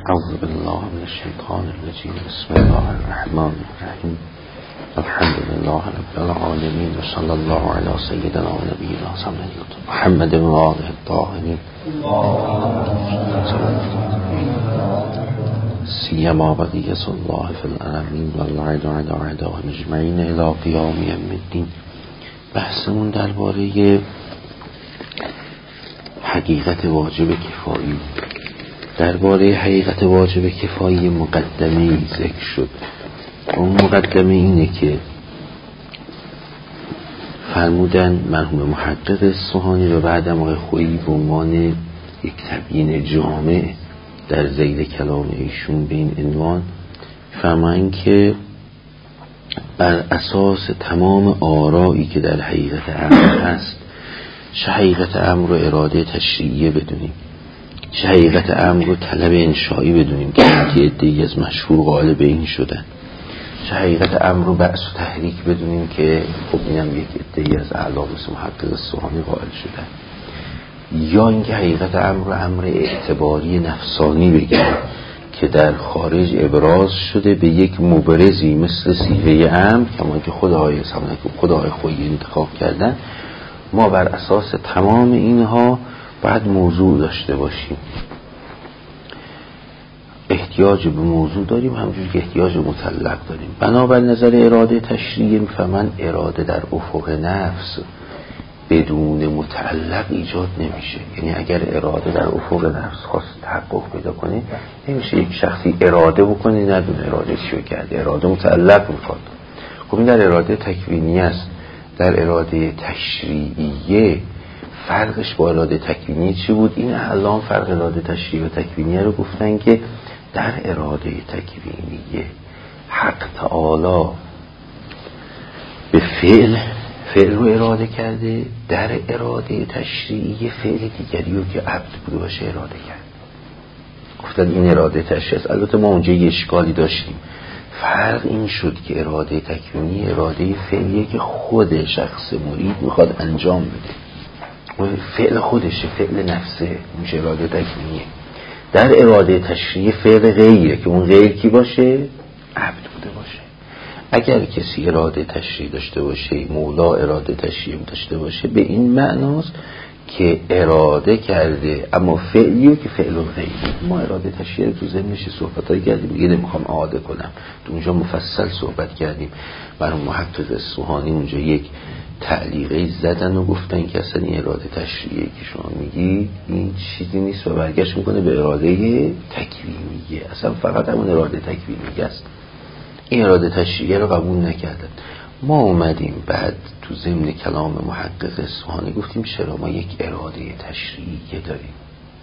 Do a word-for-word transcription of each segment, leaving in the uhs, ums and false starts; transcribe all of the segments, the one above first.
اعوذ بالله من الشیطان الرجیم. بسم الله الرحمن الرحیم. الحمد لله رب العالمین و صلی الله علی سیدنا و نبینا محمد و آله الطاهرین سیما بقیة الله فی الارضین و العید علی اعداء مجمعین الی قیام یوم الدین. بحثمون درباره حقیقت واجب کفایی. درباره حقیقت واجب کفایی مقدمه ذکر شد. اون مقدمه اینه که فرمودن مرحوم محقق اصفهانی و بعدم آقای خویی به عنوان یک تبیین جامع در ذیل کلام ایشون به این عنوان فرمایند که بر اساس تمام آرایی که در حقیقت امر هست، چه حقیقت امر رو اراده تشریعیه بدونیم، چه حقیقت امر رو طلب انشایی بدونیم که عده‌ای از مشهور قائل به این شدن، چه حقیقت امر رو بأس و تحریک بدونیم که خب اینم یک عده‌ای از اعلام مثل محقق اصفهانی قائل شدن، یا اینکه حقیقت امر رو امر اعتباری نفسانی بگیریم که در خارج ابراز شده به یک مبرزی مثل صیغه امر، کما که خود آقای سامنک خود آقای خویی انتخاب کردن. ما بر اساس تمام اینها باید موضوع داشته باشیم. احتیاج به موضوع داریم، همونجوری که احتیاج مطلق داریم. بنابر نظر اراده تشریعی میفهمن اراده در افق نفس بدون متعلق ایجاد نمیشه. یعنی اگر اراده در افق نفس خواست تحقق پیدا کنه، نمیشه یک شخصی اراده بکنه ندونه اراده چیو کرده. اراده متعلق میخواد. خب این در اراده تکوینی است. در اراده تشریعیه فرقش با اراده تکوینی چی بود؟ این الان فرق اراده تشریعی و تکوینیه رو گفتن که در اراده تکوینیه حق تعالی به فعل فعل رو اراده کرده، در اراده تشریعی فعل دیگری رو که عبد بوده باشه اراده کرد. گفتن این اراده تشریعی است. البته ما اونجا یه اشکالی داشتیم. فرق این شد که اراده تکوینی اراده فعلیه که خود شخص مرید میخواد انجام بده، فعل خودشه، فعل نفسه، میشه اراده تکوینیه. در اراده تشریعی فعل غیره که اون غیر کی باشه؟ عبد بوده باشه. اگر کسی اراده تشریعی داشته باشه، مولا اراده تشریعی داشته باشه، به این معناست که اراده کرده، اما فعلیه که فعل غیره. ما اراده تشریعی تو ذهنش صحبتایی کردیم، دیگه نمیخوام اعاده کنم. تو اونجا مفصل صحبت کردیم. برای محقق اصفهانی اونجا یک تعلیقی زدن و گفتن که اصلا این اراده تشریعی که شما میگی این چیزی نیست و برگشت میکنه به اراده تکوینیه. اصلا فقط همون اراده تکوینیه است. این اراده تشریعی رو قبول نکردن. ما اومدیم بعد تو ضمن کلام محقق اصفهانی گفتیم چرا ما یک اراده تشریعی داریم،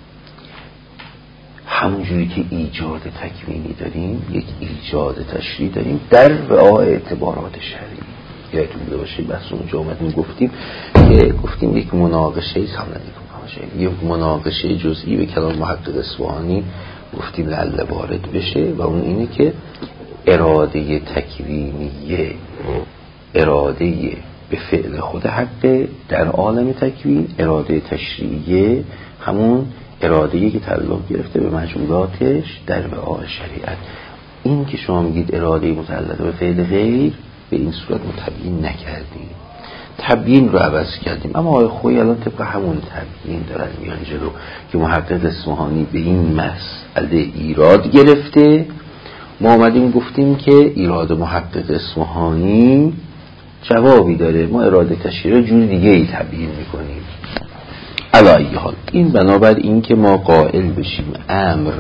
همونجوری که ایجاد تکوینی داریم یک ایجاد تشریعی داریم در رعای اعتبارات شرعی. یادتون باشه بحث اونجا اومدیم گفتیم که گفتیم یک مناقشه سامنه یک مناقشه جزئی به کلام محقق اصفهانی گفتیم لعل وارد بشه و اون اینه که اراده تکوینیه اراده به فعل خود حقه در عالم تکوین، اراده تشریعیه همون اراده‌ای که تعلق گرفته به مجموعاتش در رعای شریعت. این که شما میگید اراده متعلق به فعل غیر، به این صورت ما تبیین نکردیم، تبیین رو عوض کردیم. اما آقای خویی الان طبق همون تبیین دارن میان جلو که محقق اصفهانی به این مسئله ایراد گرفته. ما آمدیم گفتیم که ایراد محقق اصفهانی جوابی داره، ما اراده تشریعی جور دیگه ای تبیین میکنیم. علی ای حال این بنابر این که ما قائل بشیم امر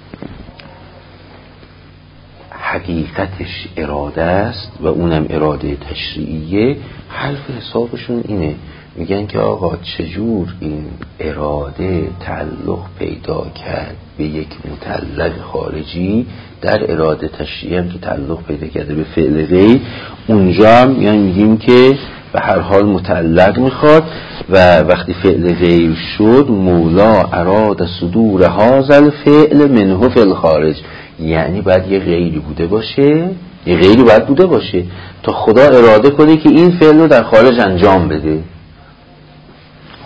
حقیقتش اراده است و اونم اراده تشریعیه، حرف حسابشون اینه، میگن که آقا چجور این اراده تعلق پیدا کرد به یک متعلق خارجی، در اراده تشریعی هم که تعلق پیدا کرده به فعل غیر، اونجا هم یعنی میگیم که به هر حال متعلق میخواد و وقتی فعل غیر شد مولا اراد صدور هذا الفعل منه فی الخارج، یعنی باید یه غیری بوده باشه، یه غیری باید بوده باشه تا خدا اراده کنه که این فعل رو در خارج انجام بده.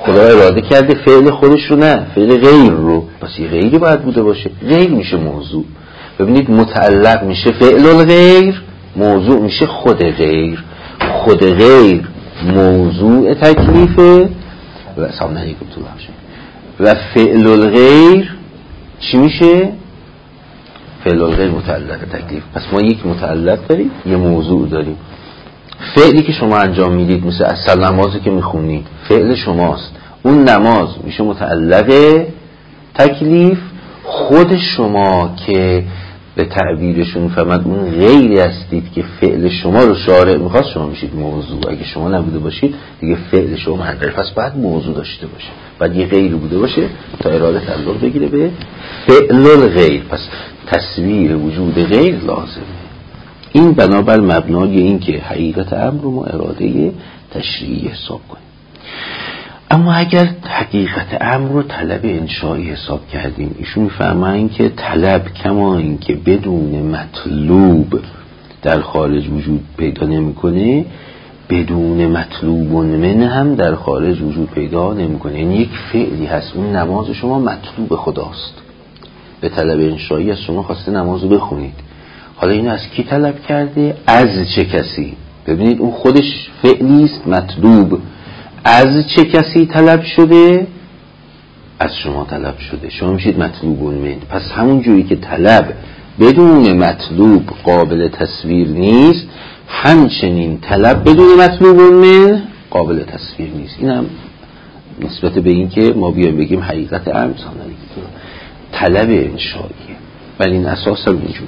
خدا اراده کرده فعل خودش رو نه، فعل غیر رو، پس یه غیری باید بوده باشه. غیر میشه موضوع. ببینید متعلق میشه فعل الغیر، موضوع میشه خود غیر. خود غیر موضوع تکلیفه و سامنه علیکم تو باشه و فعل الغیر چی میشه؟ فعل الغیر متعلق تکلیف. پس ما یک متعلق داریم، یه موضوع داریم. فعلی که شما انجام میدید مثل اصل نمازی که میخونید فعل شماست، اون نماز میشه متعلق تکلیف. خود شما که به تعبیرشون فهمد اون غیری هستید که فعل شما رو شارع میخواست، شما میشید موضوع. اگه شما نبوده باشید دیگه فعل شما معنی، پس باید موضوع داشته باشه، باید یه غیری بوده باشه تا اراده تعلق بگیره به فعل الغیر. پس تصویر وجود غیر لازمه. این بنابر مبنای این که حقیقت امر رو ما اراده تشریعی حساب کنیم. اما اگر حقیقت امر رو طلب انشایی حساب کردیم، ایشون میفهمن که طلب کما این که بدون مطلوب در خارج وجود پیدا نمیکنه، بدون مطلوب من هم در خارج وجود پیدا نمیکنه. یعنی یک فعلی هست، اون نماز شما مطلوب خداست، به طلب انشایی از شما خواسته نماز رو بخونید. حالا اینو از کی طلب کرده؟ از چه کسی؟ ببینید اون خودش فعلی است مطلوب. از چه کسی طلب شده؟ از شما طلب شده، شما میشید مطلوب من. پس همون جوری که طلب بدون مطلوب قابل تصویر نیست، همچنین طلب بدون مطلوب من قابل تصویر نیست. این هم نسبت به این که ما بیایم بگیم حقیقت امر طلب انشائیه، بل این اساس هم اینجور.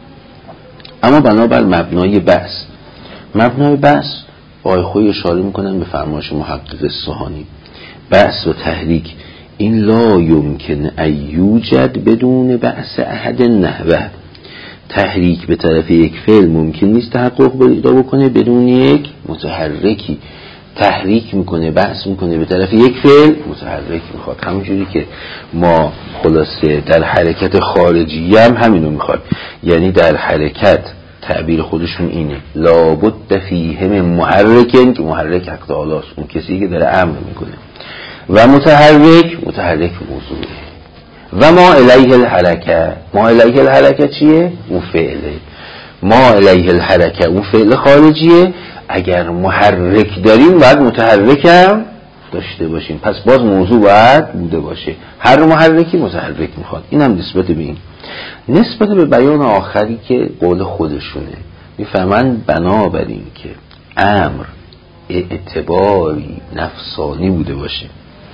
اما بنابر مبنای بحث، مبنای بحث آقای خویی اشاره میکنن به فرمایش محقق اصفهانی: بحث و تحریک این لا یمکن ایوجد بدون بحث احد نحوه. تحریک به طرف یک فعل ممکن نیست تحقق پیدا بکنه بدون یک متحرکی. تحریک میکنه، بحث میکنه به طرف یک فعل، متحرک میخواد. همونجوری که ما خلاصه در حرکت خارجی هم همینو میخواد، یعنی در حرکت تعبیر خودشون اینه لابد فیه من محرکن، که محرک حق تعالیست، اون کسی که داره امر میکنه، و متحرک، متحرک موضوعه. و ما الیه الحرکه، ما الیه الحرکه چیه؟ اون فعله. ما الیه الحرکه اون فعل خارجیه. اگر محرک داریم باید متحرک هم داشته باشیم، پس باز موضوع باید بوده باشه. هر محرکی متحرک میخواد. این هم نسبت به این. نسبت به بیان آخری که قول خودشونه، میفهمن بنابراین که امر اعتباری نفسانی بوده باشه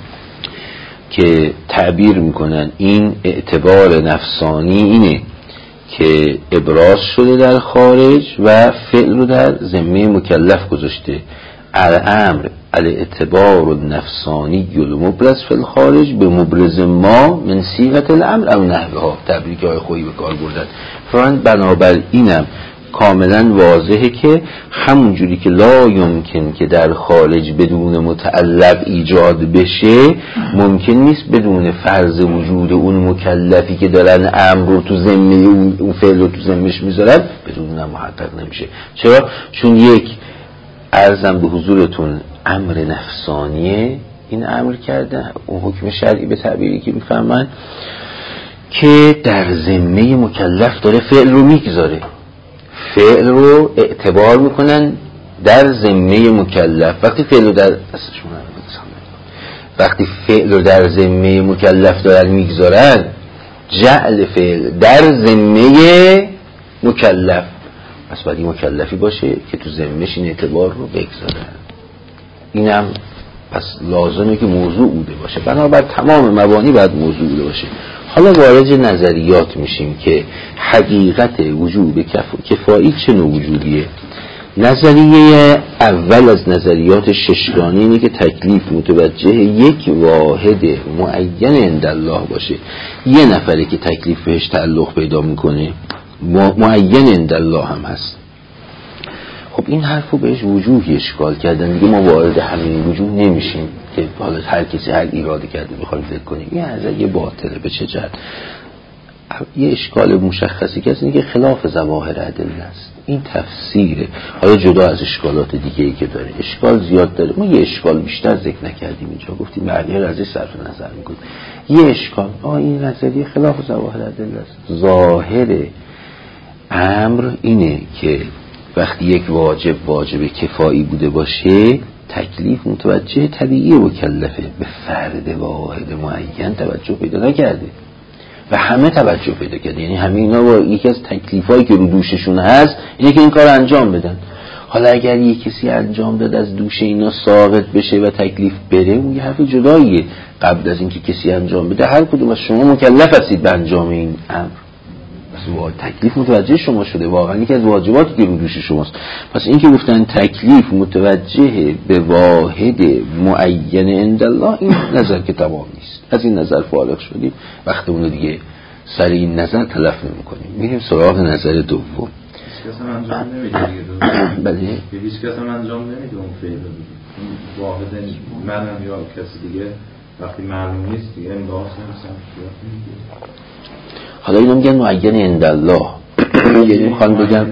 که تعبیر میکنن این اعتبار نفسانی اینه که ابراز شده در خارج و فعل رو در ذمه مکلف گذاشته. الامر الاعتبار النفسانی المبرز فی الخارج به مبرز ما من صیغه الامر او نحوها. تعبیری که های خویی به کار بردن. فرند بنابر اینم کاملا واضحه که همون جوری که لا یمکن که در خارج بدون متعلق ایجاد بشه، ممکن نیست بدون فرض وجود اون مکلفی که دارن امر رو تو ذمه اون فعل رو تو ذمهش میذارن، بدون اون محقق نمیشه. چرا؟ چون یک عرضم به حضورتون امر نفسانیه، این امر کرده اون حکم شرعی به تعبیری که میفهمن که در ذمه مکلف داره فعل رو میگذاره، فعل رو اعتبار میکنن در ذمه مکلف. وقتی فعل رو در وقتی فعل رو در ذمه مکلف دارن میگذارن، جعل فعل در ذمه مکلف، پس باید این مکلفی باشه که تو ذمهش این اعتبار رو بگذارن. اینم پس لازمه که موضوع بوده باشه. بنابر تمام مبانی باید موضوع بوده باشه. حالا وارد نظریات میشیم که حقیقت وجود کفایی چه نوع وجودیه. نظریه اول از نظریات ششگانه اینه که تکلیف متوجه یک واحد معین عند الله باشه. یه نفره که تکلیف بهش تعلق پیدا میکنه، معین عند الله هم هست. خب این حرفو بهش وجوهی اشکال کردن دیگه، ما وارد همین وجوه نمیشیم که حالا هر کسی هر ایراده کرده بخوایم ذکر کنیم. این نظریه باطله. به چه جهت؟ یه اشکال مشخصی که اینه که خلاف ظواهر ادله است. این تفسیره. حالا جدا از اشکالات دیگه ای که داره، اشکال زیاد داره، ما یه اشکال بیشتر ذکر نکردیم اینجا، گفتیم بقیه رو ازش صرف نظر میکنیم. یه اشکال آه این نظریه خلاف ظواهر ادله است. ظاهر امر اینه که وقتی یک واجب واجب کفایی بوده باشه، تکلیف متوجه طبیعی مکلفه به فرد واحد معین توجه پیدا نکرده و همه توجه پیدا کرده. یعنی همه اینا با یکی از تکلیفایی که رو دوششون هست اینه که این کار انجام بدن. حالا اگر یک کسی انجام داد از دوش اینا ساقط بشه و تکلیف بره، اون یه حرف جداییه. قبل از اینکه کسی انجام بده هر کدوم از شما مکلف هستید به انجام این امر. پس تکلیف متوجه شما شده، واقعا یکی از واجباتی که رو دوش شماست. پس این که گفتن تکلیف متوجه به واحد معین عند الله، این نظر که تمام نیست. از این نظر فارغ شدیم، وقتمون دیگه سر این نظر تلف نمی‌کنیم. میریم سراغ نظر دوم. هیچ کس هم انجام نمیده دیگه. بله. هیچ کس هم انجام نمیده اون فعل رو. واحد منم یا کسی دیگه وقتی معلوم نیست دیگه امضا نمی‌کنه. حالا اینو میگن معین عند الله. یعنی میخوان بگم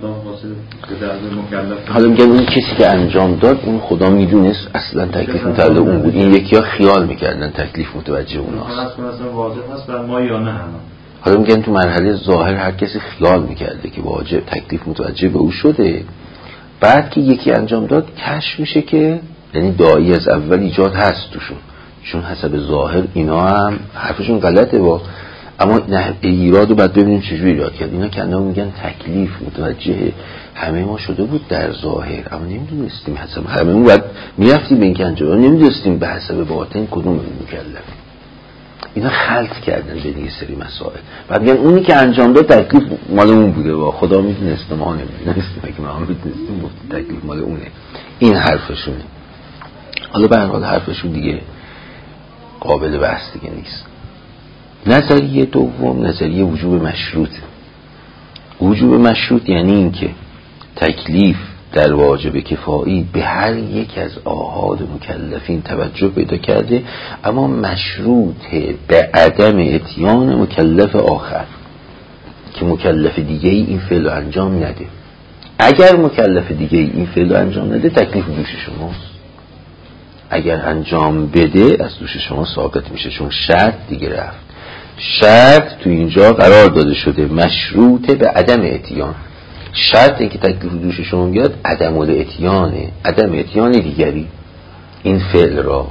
حالا میگن اون کسی که انجام داد اون خدا میدونست اصلا تکلیف متعلق اون بود. این یکی ها خیال میکردن تکلیف متوجه اوناست. واجب هست بر ما یا نه. حالا میگن تو مرحله ظاهر هر کسی خیال میکرده که واجب تکلیف متوجه به او شده، بعد که یکی انجام داد کشف میشه که یعنی داعی از اول ایجاد هست توشون، چون حسب ظاهر اینا هم حرفشون غلطه با اما نه ایراد رو باید ببینیم چجوری ایراد کرد. اینا که اندام میگن تکلیف متوجه همه ما شده بود در ظاهر، اما نمیدونستیم حسب همه ما باید میرفتیم به این که انجام نمیدونستیم به حسب باطن کدوم مکلف. اینا خلط کردن به یه سری مسائل. بعد میگن اونی که انجام داد تکلیف مال اون بوده و خدا میدونست ما نمیدونستیم، اگه ما میدونستیم گفت تکلیف مال اونه. این حرفشونه. حالا به هر حال حرفشون دیگه قابل بحث دیگه نیست. نظریه دوم نظریه وجوب مشروط. وجوب مشروط یعنی این که تکلیف در واجب کفایی به هر یک از آحاد مکلفین توجه پیدا کرده، اما مشروط به عدم اتیان مکلف آخر که مکلف دیگه ای این فعل انجام نده. اگر مکلف دیگه ای این فعل انجام نده تکلیف دوش شماست، اگر انجام بده از دوش شما ساقط میشه، چون شرط دیگه رفت. شرط تو اینجا قرار داده شده مشروط به عدم اتیان. شرط این که تکلیف دوش شما بیاد عدم الاتیانه، عدم اتیان دیگری این فعل را.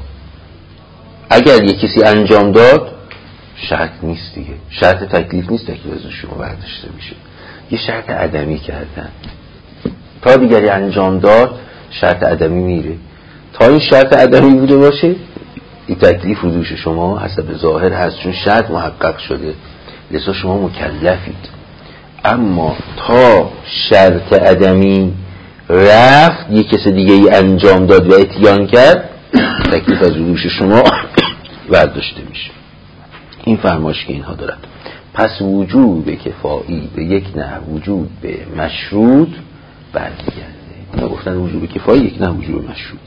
اگر یک کسی انجام داد شرط نیست دیگه، شرط تکلیف نیست، تکلیف از شما برداشته میشه. یه شرط عدمی کردن، تا دیگری انجام داد شرط عدمی میره. تا این شرط عدمی بوده باشه این تکلیف رو دوش شما حسب ظاهر هست، چون شرط محقق شده، لذا شما مکلفید. اما تا شرط عدمی رفت یک کس دیگه ای انجام داد و اتیان کرد تکلیف از دوش شما برداشته میشه. این فرمایش که اینها دارد. پس وجوب کفایی به یک نه وجوب به مشروط برمیگرده. اینا گفتن وجوب کفایی یک نه وجوب مشروط.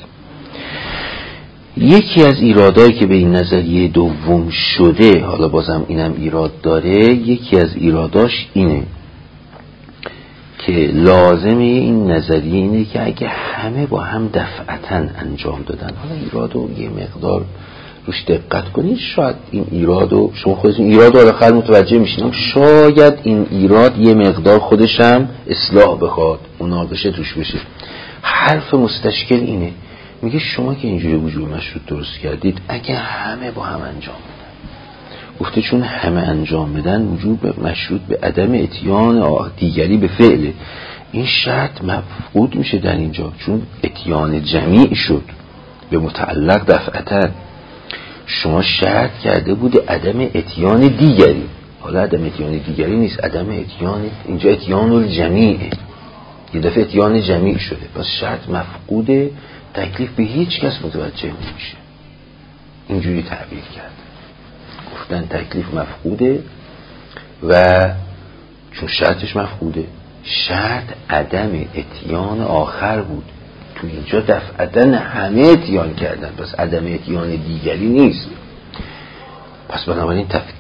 یکی از ایرادایی که به این نظریه دوم شده، حالا بازم اینم ایراد داره، یکی از ایراداش اینه که لازمه این نظریه اینه که اگه همه با هم دفعتاً انجام دادن، حالا ایرادو یه مقدار روش دقت کنید، شاید این ایرادو شما خودتون ایرادو آخر متوجه میشین، شاید این ایراد یه مقدار خودشم اصلاح بخواد، مناقشه توش بشه. حرف مستشکل اینه، میگه شما که اینجوری وجوب مشروط درست کردید اگه همه با هم انجام بدن، گفته چون همه انجام بدن وجوب مشروط به عدم اتیان دیگری به فعله، این شرط مفقود میشه در اینجا، چون اتیان جمیع شد به متعلق دفعتا. شما شرط کرده بود عدم اتیان دیگری، حالا عدم اتیان دیگری نیست، عدم اتیان اینجا اتیان الجمیعه، یه دفعه اتیان جمیع شده، پس شرط مفقوده، تکلیف به هیچ کس متوجه نمیشه. اینجوری تعبیر کرد، گفتن تکلیف مفقوده و چون شرطش مفقوده، شرط عدم اتیان آخر بود، تو اینجا دفعتاً همه اتیان کردن، پس عدم اتیان دیگری نیست. پس بنابراین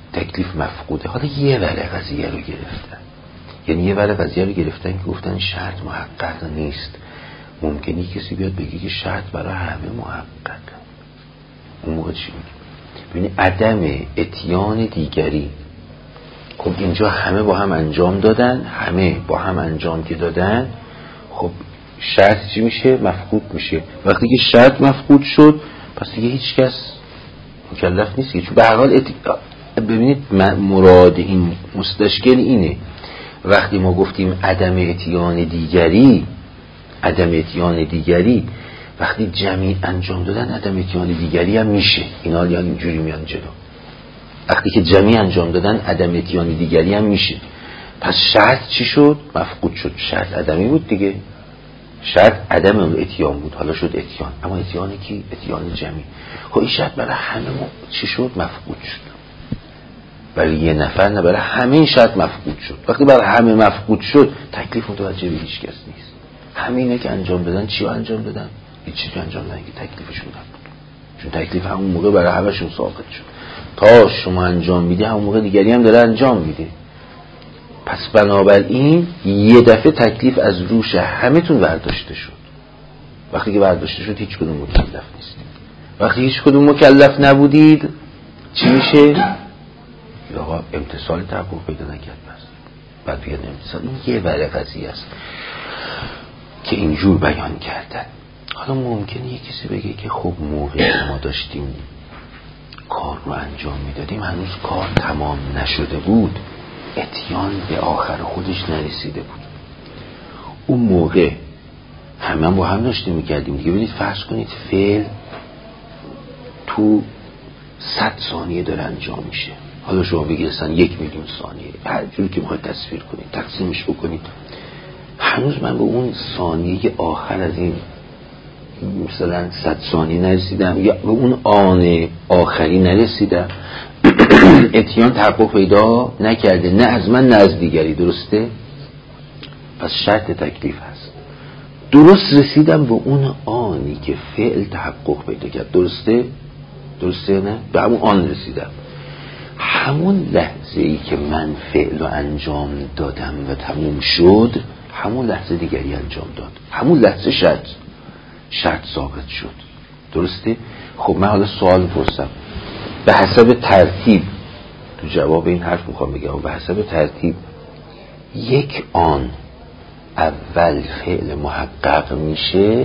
تکلیف مفقوده. حالا یه وره قضیه رو گرفتن، یعنی یه وره قضیه رو گرفتن که گفتن شرط محقق نیست. ممکنی کسی بیاد بگه که شرط برای همه محقق. اون موقع چی میگه؟ ببینید عدم اتیان دیگری، خب اینجا همه با هم انجام دادن، همه با هم انجام که دادن، خب شرط چی میشه؟ مفقود میشه. وقتی که شرط مفقود شد پس دیگه هیچ کس مکلف نیست، چون به هر حال ات... ببینید مراد این مستشکل اینه، وقتی ما گفتیم عدم اتیان دیگری، عدم اتیان دیگری وقتی جمعی انجام دادن عدم اتیان دیگری هم میشه. اینا یعنی اینجوری میان جلو، وقتی که جمعی انجام دادن عدم اتیان دیگری هم میشه. پس شرط چی شد؟ مفقود شد. شرط عدمی بود دیگه، شرط عدم اتیان بود، حالا شد اتیان. اما اتیان کی؟ اتیان جمعی. خب این شرط برای همه ما چی شد؟ مفقود شد. برای یه نفر نه، برای همه این شرط مفقود شد. وقتی برای همه مفقود شد تکلیف متوجه به هیچ کس نیست. همینه که انجام دادن چی رو انجام دادن؟ هیچی که انجام دادن که تکلیفشون نبود، چون تکلیف همون موقع برای همشون ساقط شد. تا شما انجام میدی همون موقع دیگری هم داره انجام میده. پس بنابراین یه دفعه تکلیف از روش همه تون برداشته شد. وقتی که برداشته شد هیچ کدوم مکلف نیستید. وقتی هیچ کدوم مکلف نبودید چی میشه؟ یا امتصال تحقق پیدا نکرد. بس بعد بیاد امتصال. این یه وره قضیه است که اینجور بیان کردن. حالا ممکنه یه کسی بگه که خب موقعی ما داشتیم کار رو انجام میدادیم هنوز کار تمام نشده بود، اتیان به آخر خودش نرسیده بود. اون موقع همه با هم داشتیم میکردیم دیگه. ببینید فرض کنید فعل تو صد ثانیه داره انجام میشه. حالا شما بگیرستن یک میلیون ثانیه، هر جوری که میخواید تصویر کنید تقسیمش بکنید، هنوز من به اون ثانیه آخر از این مثلا صد ثانیه نرسیدم، یا به اون آن آخری نرسیدم. اتیان تحقق پیدا نکرده، نه از من نه از دیگری. درسته؟ پس شرط تکلیف هست. درست رسیدم به اون آنی که فعل تحقق پیدا کرد. درسته؟ درسته نه؟ به همون آن رسیدم. همون لحظه ای که من فعل رو انجام دادم و تموم شد، همون لحظه دیگری انجام داد. همون لحظه شرط شرط ثابت شد. درسته؟ خب من حالا سوال پرسم، به حسب ترتیب تو جواب این حرف میخوام بگم، به حسب ترتیب یک آن اول فعل محقق میشه،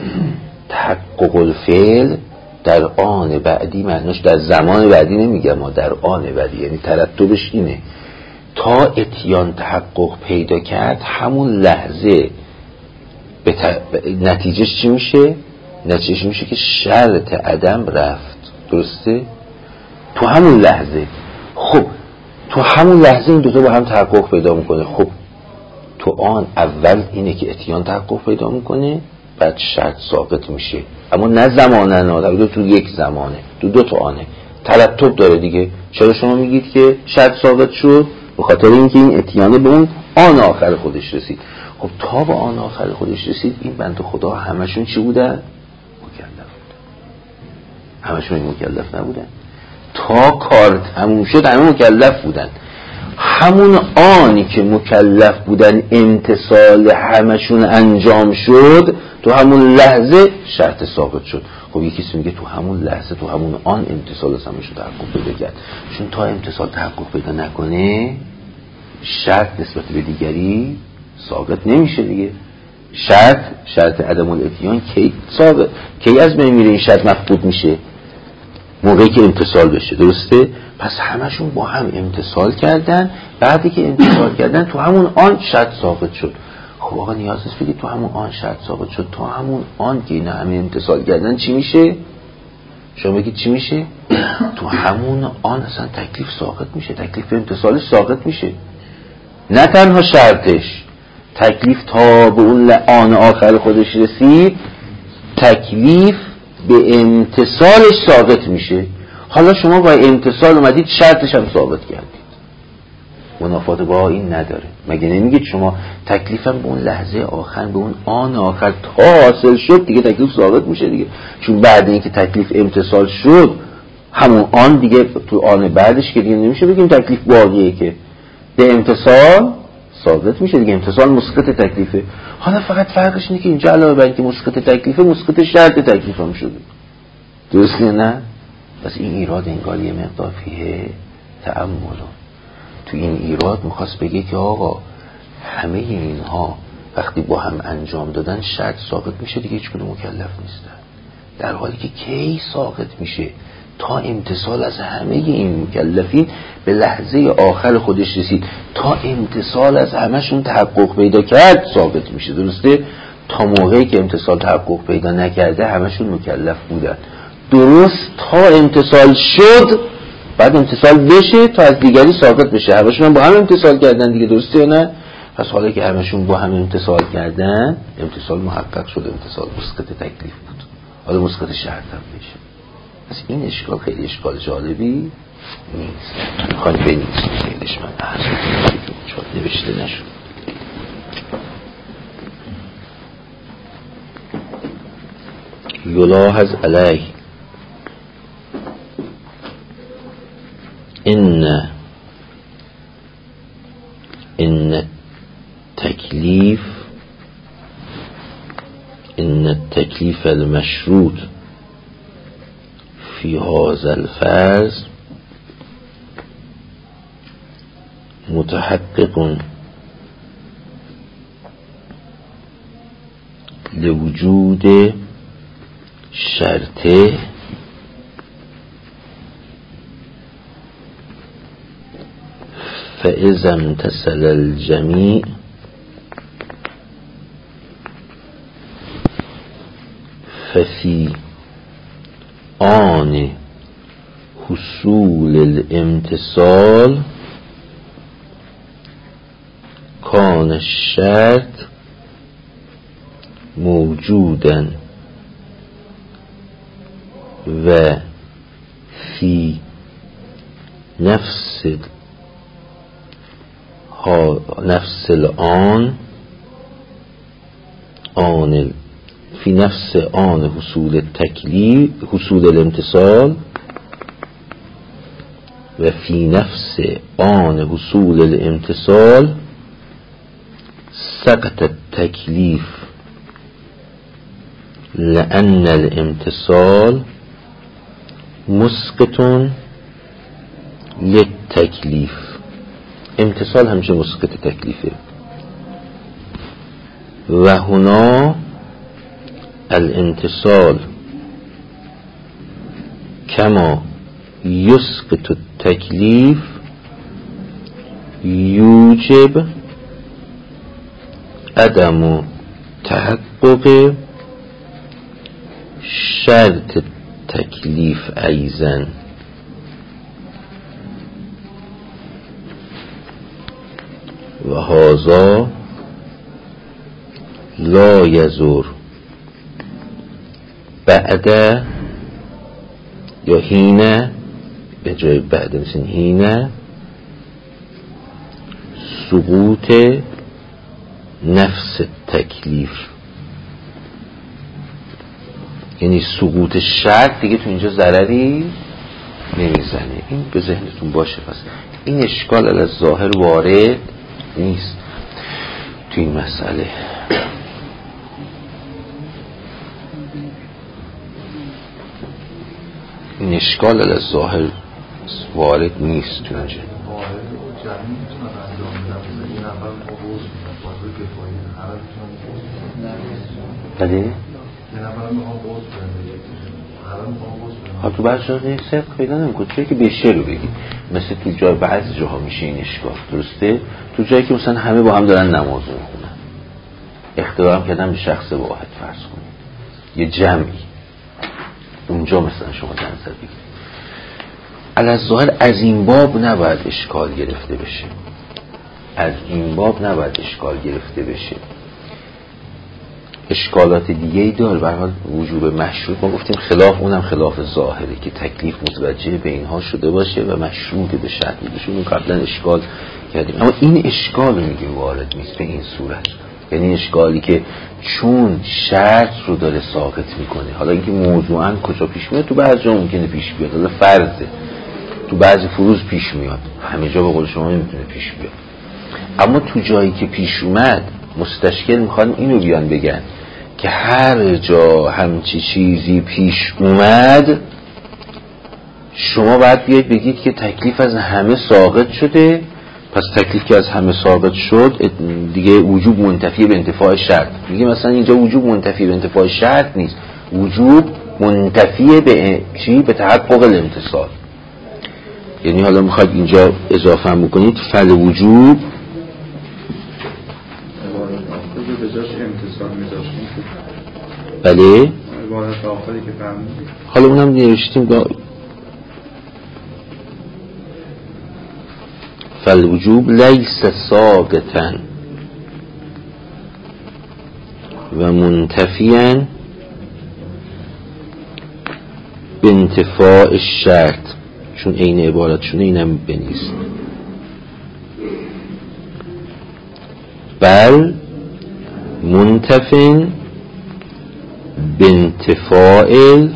تحقق الفعل در آن بعدی، معناش در زمان بعدی نمیگم ما، در آن بعدی، یعنی ترتبش اینه تا اتیان تحقق پیدا کرد همون لحظه به ت... نتیجهش چی میشه؟ نتیجهش میشه که شرط عدم رفت. درسته؟ تو همون لحظه. خب تو همون لحظه این دوتا با هم تحقق پیدا میکنه. خب تو آن اول اینه که اتیان تحقق پیدا میکنه، بعد شرط ثابت میشه، اما نه زمانه، نه دو تو یک زمانه، تو دو تا آنه، ترتب داره دیگه. چرا شما میگید که شرط ثابت شد؟ به خاطر اینکه این اتیانه به اون آن آخر خودش رسید. خب تا به آن آخر خودش رسید این بنده خدا همشون چی بودن؟ مکلف بودن. همشون این مکلف نبودن. تا کار تموم شد همه مکلف بودن. همون آنی که مکلف بودن امتصال همشون انجام شد، تو همون لحظه شرط ثابت شد. خب یکی میگه تو همون لحظه، تو همون آن امتصال از همشون تحقق پیدا کرد، چون تا امتصال تحقق پیدا نکنه شرط نسبت به دیگری ثابت نمیشه دیگه. شرط شرط عدم الاتیان کی ثابت، کی از بین میره؟ این شرط مفقود میشه موقعی که امتصال بشه. درسته؟ پس همشون با هم امتصال کردن، بعدی که امتصال کردن تو همون آن شرط ثابت شد. خب آقا نیاز نیست بگید تو همون آن شرط ثابت شد، تو همون آن که اینا همه امتصال کردن چی میشه؟ شما بگید چی میشه؟ تو همون آن اصلا تکلیف ساقط میشه، تکلیف امتصالش ساقط میشه. نه تنها شرطش، تکلیف تا به اون آن آخر خودش رسید تکلیف به امتصالش ثابت میشه. حالا شما با امتصال اومدید شرطش هم ثابت کردید، منافات با این نداره. مگه نمیگید شما تکلیفم به اون لحظه آخر، به اون آن آخر تا حاصل شد دیگه تکلیف ثابت میشه دیگه، چون بعد اینکه تکلیف امتصال شد همون آن دیگه تو آن بعدش که دیگه نمیشه بگیم تکلیف باقیه که به امتصال ثابت میشه دیگه. امتصال مسقط تکلیفه. حالا فقط فرقش اینه که اینجا علاوه بر اینکه مسقط تکلیفه مسقط شرط تکلیف هم شده. درسته نه؟ پس این ایراد انگار یه مقدار فیه تأمل. تو این ایراد میخواست بگه که آقا همه اینها وقتی با هم انجام دادن شرط ساقط میشه دیگه، هیچ کدوم مکلف نیستن. در حالی که کی ساقط میشه؟ تا امتصال از همه این مکلفین به لحظه آخر خودش رسید، تا امتصال از همشون تحقق پیدا کرد ثابت میشه. درسته؟ تا موقعی که امتصال تحقق پیدا نکرده همشون مکلف بودن. درست تا امتصال شد، بعد امتصال بشه تا از دیگری ساقط بشه. همشون هم با هم امتصال کردن دیگه. درسته یا نه؟ پس حالا که همشون با هم امتصال کردن، امتصال محقق شد، امتصال مسقط تکلیف بود، حالا مسقط شرط هم میشه. پس این اشکال خیلی اشکال جالبی نیست. میخواید بنویسید خیلیش من عرض چون نوشته نشد. یلاحظ علیه ان ان تکلیف ان التکلیف المشروط فی هذا الفرض متحقق لوجود شرطه فإذا امتثل الجميع ففي آن حصول الامتصال كان الشرط موجودا و في نفس نفس الآن آن في نفس آن حصول التکلیف حصول الامتصال و في نفس آن حصول الامتصال سقط التکلیف لأن الامتصال مسقط للتکلیف. امتصال همیشه مسقط تکلیفه. و هنا الامتصال كما يسقط التكليف يوجب عدم تحقق شرط التكليف أيضا. و هذا لا يزور بعد یا هینه به جای بعد مثل هینه سقوط نفس تکلیف، یعنی سقوط شرط دیگه تو اینجا ضرری نمیزنه. این به ذهنتون باشه. پس این اشکال علی ظاهر وارد نیست تو این مسئله. این اشکال علی ظاهر وارد نیست تو اینجا. بله؟ ها تو بعض جا نیست صدق پیدا نمیکنه. توی که بشه رو بگی مثل تو جای بعضی جاها میشه این اشکال. درسته؟ تو جایی که مثلا همه با هم دارن نماز میخونن، اختیار هم کردن به شخص واحد فرض کنید، یه جمعی، اونجا مثلا شما نظر بگید علی ظاهر از این باب نباید اشکال گرفته بشه، از این باب نباید اشکال گرفته بشه. اشکالات دیگه ای داره. به هر حال وجوب مشروط ما گفتیم خلاف اونم خلاف ظاهره که تکلیف متوجه به اینها شده باشه و مشروط به شرط بشه. اون قبلا اشکال کردیم، اما این اشکال رو میگه وارد نیست به این صورت. یعنی اشکالی که چون شرط رو داره ساقط میکنه، حالا اینکه موضوعاً کجا پیش میاد، تو بعضی جا ممکنه پیش بیاد، حالا فرضه تو بعضی فروض پیش میاد، همه جا به قول شما نمیتونه پیش بیاد. اما تو جایی که پیش اومد مستشکل میخوان اینو بیان بگن که هر جا همچی چیزی پیش اومد شما باید بیاید بگید که تکلیف از همه ساقط شده. پس تکلیف که از همه ساقط شد دیگه وجوب منتفی به انتفاع شرط. میگه مثلا اینجا وجوب منتفی به انتفاع شرط نیست، وجوب منتفی به چی؟ به تحقق الامتصال. یعنی حالا میخواید اینجا اضافه هم بکنید فل وجوب بله حالا اونم نوشتیم فالوجوب لیس ساقطا و منتفیا به انتفاع الشرط، چون این عبارتشونه اینم بنویسید. بل منتفن به انتفاع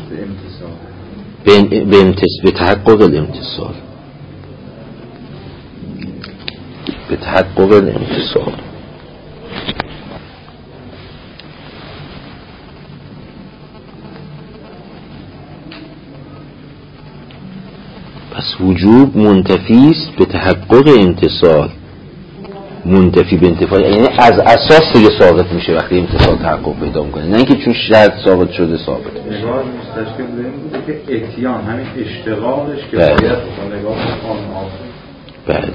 به تحقق الامتصال، به تحقق الامتصال. پس وجوب منتفی است به تحقق امتصال، منتفی به انتفاع یعنی از اساس دیگه ثابت میشه وقتی امتصال تحقق پیدا میکنه، نه اینکه چون شرط ثابت شده ثابت میشه. نگاه مستشکل به این بوده که اتیان همین اشتغالش که باید با نگاه آن بله.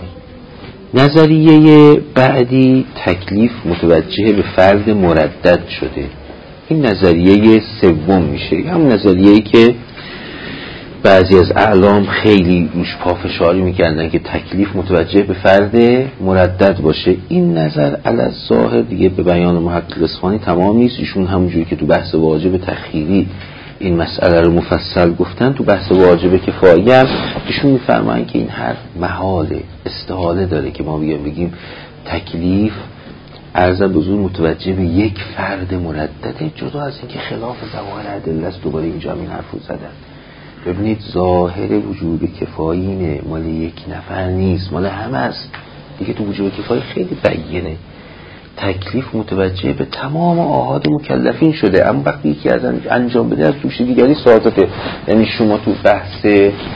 نظریه بعدی تکلیف متوجه به فرد مردد شده. این نظریه سوم میشه، هم نظریه‌ای که بعضی از اعلام خیلی روش پافشاری میکردن که تکلیف متوجه به فرد مردد باشه. این نظر علی ظاهر دیگه به بیان محقق اصفهانی تمام نیست. ایشون همونجوری که تو بحث واجب تخیری این مسئله رو مفصل گفتن، تو بحث واجب کفایی هم ایشون میفرمایند که این حرف محاله، استحاله داره که ما بیایم بگیم تکلیف عرض بزرگ متوجه به یک فرد مردده، جدا از اینکه خلاف ظواهر ادله است. دوباره اینجا این حرفو زدن. ببینید ظاهر وجوب کفایی اینه، مال یک نفر نیست، مال همه است دیگه. تو وجوب کفایی خیلی بیانه، تکلیف متوجه به تمام آحاد مکلفین شده، اما وقتی یکی از انجام بده از دوش دیگری ساقطه. یعنی شما تو بحث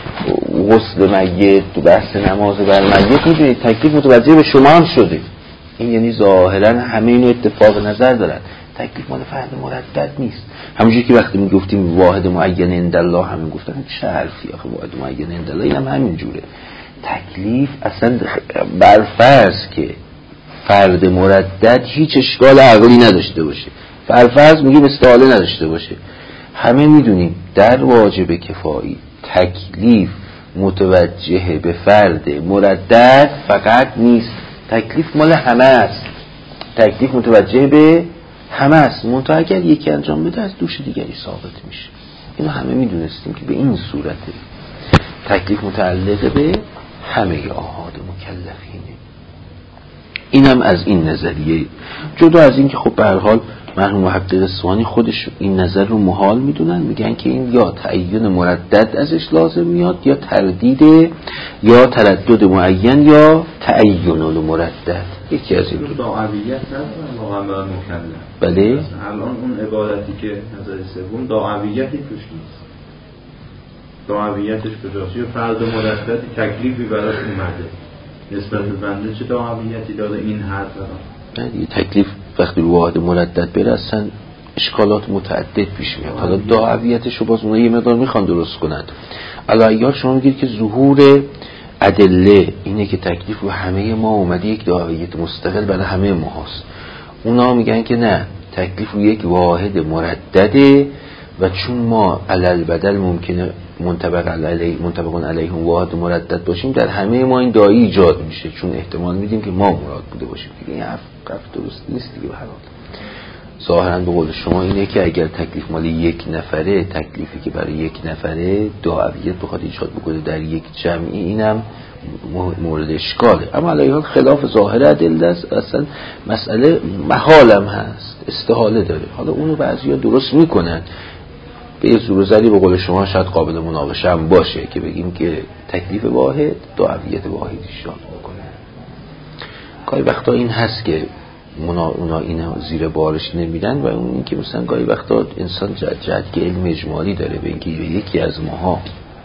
غسل میت، تو بحث نماز بر میت میدونید تکلیف متوجه به شما هم شده. این یعنی ظاهرا همه اینو اتفاق نظر دارن، تکلیف مال فرد مردد نیست. همونجوری که وقتی میگفتیم واحد معین عند الله همین گفتن چه حرفی آخه واحد معین عند الله، اینم همین جوره. تکلیف اصلا برفرض که فرد مردد هیچ اشکال عقلی نداشته باشه، برفرض میگیم استحاله نداشته باشه، همه میدونیم در واجب کفایی تکلیف متوجه به فرد مردد فقط نیست، تکلیف مال همه است، تکلیف متوجه به همه است. منتها اگر یکی انجام بده از دوش دیگری ثابت میشه. اینو همه میدونستیم که به این صورته تکلیف متعلق به همه آحاد مکلفینه. اینم از این نظریه. جدا از این که خب به هر حال مرحوم محقق اصفهانی خودش این نظر رو محال میدونن، میگن که این یا تعیین مردد ازش لازم میاد یا تردید یا تردد معین یا تعیین المردد، یکی از این دو. داعویت ندارن واقعا به مکلف. بله الان اون عبارتی که نظر سوم داعویتی توش نیست. داعویتش کجاست؟ یا فرد مردد تکلیفی براش اومده نسبت به بنده چه داعویتی داره این حرف دارم؟ نه تکلیف وقتی رو واحد مردد بره اصلا اشکالات متعدد پیش میاد. حالا داعویتش رو باز اونها یه مقدار میخوان درست کنند. علاوه شما میگید که ظهور ادله اینه که تکلیف رو همه ما اومده یک داعویت مستقل برای همه ما هست. اونا میگن که نه، تکلیف رو یک واحد مردده و چون ما علل بدل ممکنه منطبق علیه منطبقون علیه هم واحد مردد باشیم، در همه ما این داعی ایجاد میشه، چون احتمال میدیم که ما مراد بوده باشیم. این حرف درست نیست دیگه. به هر حال ظاهرا به قول شما اینه که اگر تکلیف مال یک نفره، تکلیفی که برای یک نفره دعویت بخواد ایجاد بکنه در یک جمعی، اینم مورد اشکاله. اما علیه حال خلاف ظاهر ادله است، اصلا مسئله محالم هست، استحاله داره. حالا اونو بعضیا درست میکنن به یه زور زدی، به قول شما شاید قابل مناقشه هم باشه که بگیم که تکلیف واحد دعویت واحد ایجاد میکنه. گاهی وقتا این هست که اونا, اونا اینا زیر بارش نمیدن، و اون این که مثلا گاهی وقتا انسان جد جد که علم اجمالی داره به اینکه یکی از ماها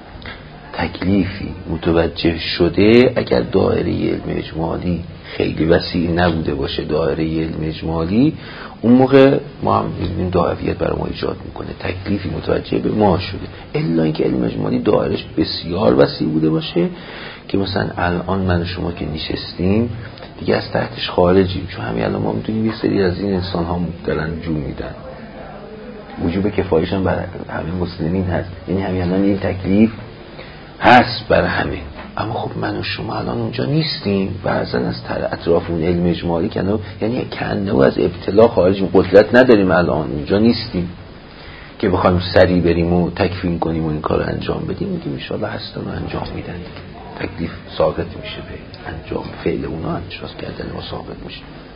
تکلیفی متوجه شده، اگر دایره علم اجمالی خیلی وسیع نبوده باشه، دایره علم اجمالی، اون موقع ما هم این دعویت برای ما ایجاد میکنه، تکلیفی متوجه به ما شده. الا اینکه علم اجمالی دایرش بسیار وسیع بوده باشه که مثلا الان من و شما که نشستیم دیگه از تحتش خارجیم، چون همین الان ما میتونیم یه سری از این انسان ها دارن جون میدن، وجوب کفایش هم برای همه مسلمین هست، یعنی همین الان این تکلیف هست برای همه. اما خب من و شما الان اونجا نیستیم، بعضا از اطراف اون علم اجمالی کنه، یعنی کنه از ابتلا خارجیم، قدرت نداریم الان اونجا نیستیم که بخوایم سریع بریم و تکفین کنیم و این کار انجام بدیم. میگیم ان شاء الله هستن و انجام میدن، تکلیف ثابت میشه، به انجام فعل اونا انجام کردن و ثابت میشه.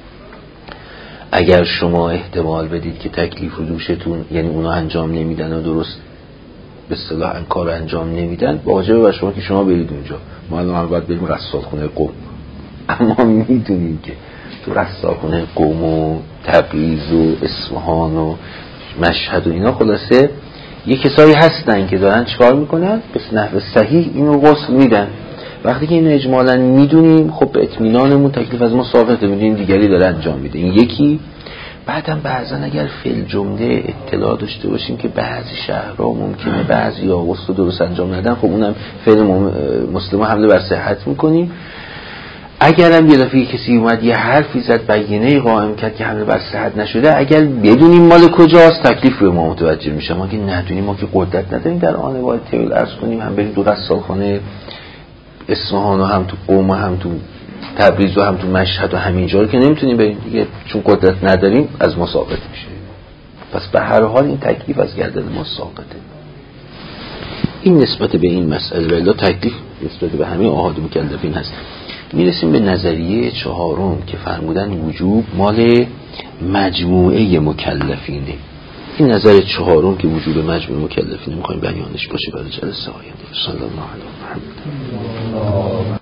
اگر شما احتمال بدید که تکلیف رو دوشتون، یعنی اونا انجام نمیدن و درست به اصطلاح این کار انجام نمیدن، واجبه بر شما که شما برید اونجا. ما الان باید بریم رسالخونه قم، اما میدونیم که تو رسالخونه قم و تبریز و اصفهان و مشهد و اینا خلاصه یه کسایی هستن که دارن چیکار میکنن؟ به نحو صحیح اینو غسل میدن. وقتی که اینو اجمالا میدونیم، خب به اطمینانمون تکلیف از ما ثابته، میدونیم دیگری داره انجام میده. این یکی. بعدم بعضا اگر فعل جمله اطلاع داشته باشیم که بعضی شهرها ممکنه بعضی ها غسل درست انجام ندن، خب اونم فعل مسلم حمله بر صحت میکنیم. اگرم یه دفعه کسی اومد یه حرفی زد بیانیه قائم کرد که حمله بر صحت نشده، اگر بدونیم مال کجاست تکلیف به ما متوجه میشه. ما که ندونیم، ما که قدرت نداریم در آن باید تئول عرض کنیم هم بریم دو رسالخانه اصفهان و هم تو قم و هم تو تبریز و هم تو مشهد و همینجا رو که نمیتونیم بریم دیگه، چون قدرت نداریم از ما ثابت میشه. پس به هر حال این تکلیف از گردن ما ثابته. این نسبت به این مسئله، ولی تکلیف نسبت به همه احاد مکلفین هست. میرسیم به نظریه چهارم که فرمودن وجوب مال مجموعه مکلفینه. این نظر چهارم که وجوب مجموعه مکلفینه میخوایم بیانش باشه برای جلسه آینده. صلی الله علیه و محمد.